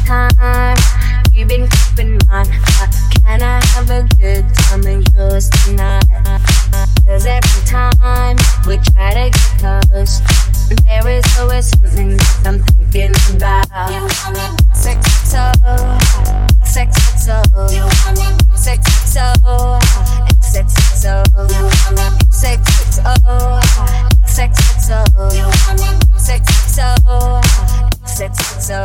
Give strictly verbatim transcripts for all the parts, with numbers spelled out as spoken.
time. You've been keeping mine. Can I have a good time in yours tonight? Cause every time we try to get close, there is always something that I'm thinking about. Sex, so, sex, so, sex, so, sex, so, sex, so, sex, so, sex, so, sex, so.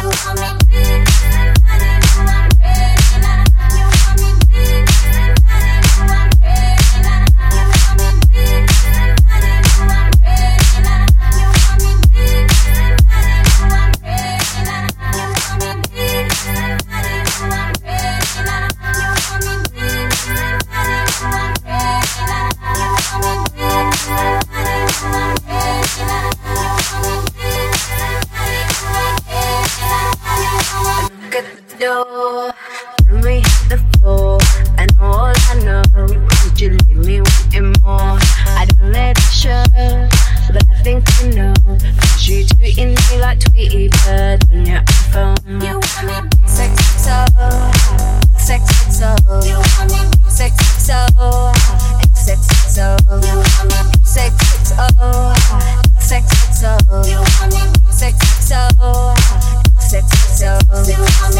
Door, then we hit the floor, and all I know is you leave me wanting more. I don't let it show, but I think you know, cause you treating me like Tweety Bird when you're on the phone. You want me sex, so, sex, so, you want me sex, so, sex, so, you want me sex, so, sex, so, you want me sex, so, sex, so, you want me.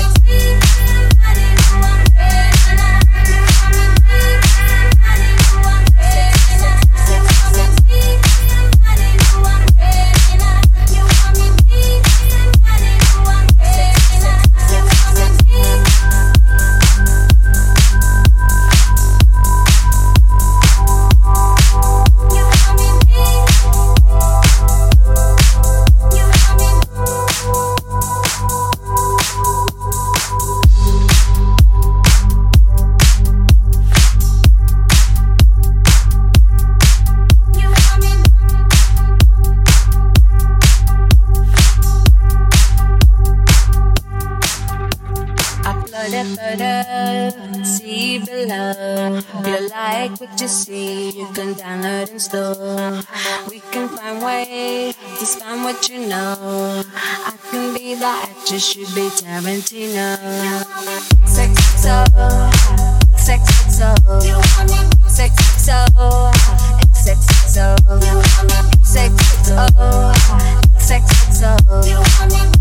See below. If you like what you see, you can download and store. We can find ways to spend what you know. I can be the actress, you be Tarantino. Sex, so, sex, so, sex, so, sex, so, sex, so, sex, so.